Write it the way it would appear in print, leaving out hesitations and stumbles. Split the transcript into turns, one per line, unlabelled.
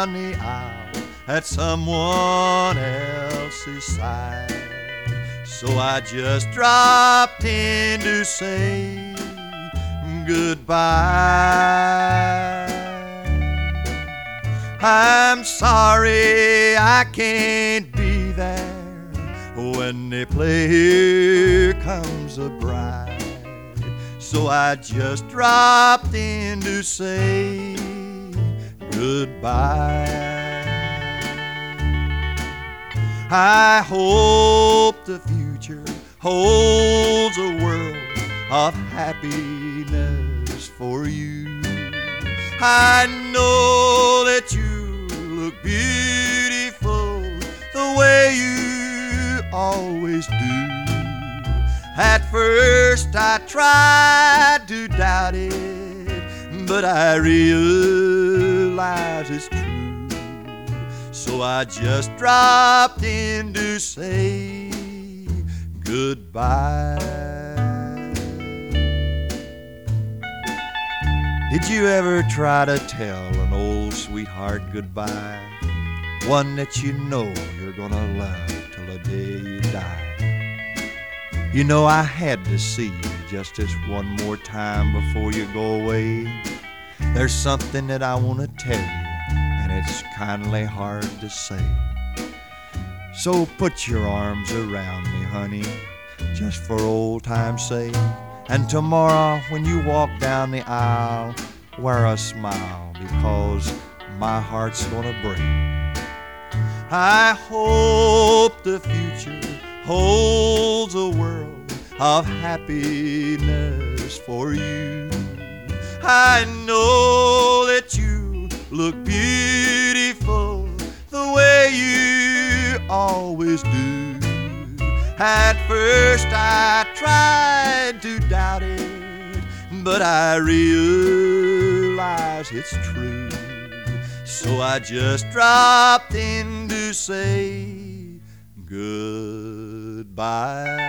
down the aisle at someone else's side. So I just dropped in to say goodbye. I'm sorry I can't be there when they play Here Comes a Bride. So I just dropped in to say goodbye. I hope the future holds a world of happiness for you. I know that you look beautiful the way you always do. At first I tried to doubt it, but I realize it's true. So I just dropped in to say goodbye. Did you ever try to tell an old sweetheart goodbye? One that you know you're gonna love till the day you die. You know I had to see you just this one more time before you go away. There's something that I want to tell you, and it's kindly hard to say. So put your arms around me, honey, just for old time's sake. And tomorrow when you walk down the aisle, wear a smile, because my heart's gonna break. I hope the future holds a world of happiness for you. I know that you look beautiful the way you always do. At first I tried to doubt it, but I realize it's true. So I just dropped in to say goodbye.